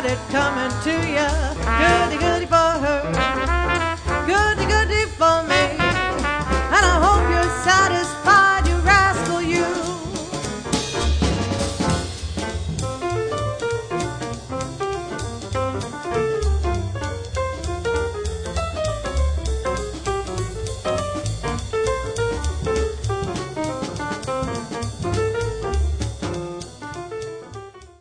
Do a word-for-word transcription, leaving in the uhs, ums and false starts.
it coming to ya. Goody, goody for her. Goody, goody for me.